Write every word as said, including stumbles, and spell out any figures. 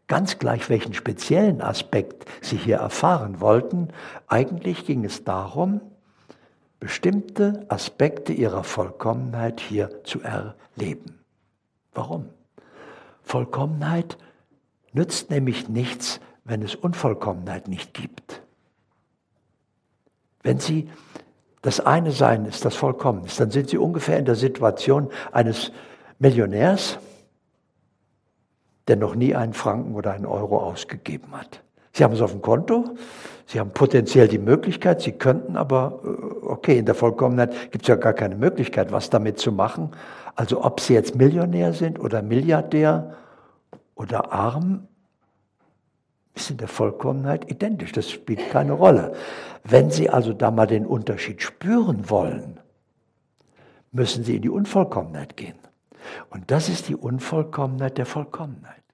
ganz gleich welchen speziellen Aspekt Sie hier erfahren wollten, eigentlich ging es darum, bestimmte Aspekte Ihrer Vollkommenheit hier zu erleben. Warum? Vollkommenheit nützt nämlich nichts, wenn es Unvollkommenheit nicht gibt. Wenn Sie das eine Sein ist, das vollkommen ist, dann sind Sie ungefähr in der Situation eines Millionärs, der noch nie einen Franken oder einen Euro ausgegeben hat. Sie haben es auf dem Konto, Sie haben potenziell die Möglichkeit, Sie könnten aber, okay, in der Vollkommenheit gibt es ja gar keine Möglichkeit, was damit zu machen. Also ob Sie jetzt Millionär sind oder Milliardär oder arm, ist in der Vollkommenheit identisch, das spielt keine Rolle. Wenn Sie also da mal den Unterschied spüren wollen, müssen Sie in die Unvollkommenheit gehen. Und das ist die Unvollkommenheit der Vollkommenheit.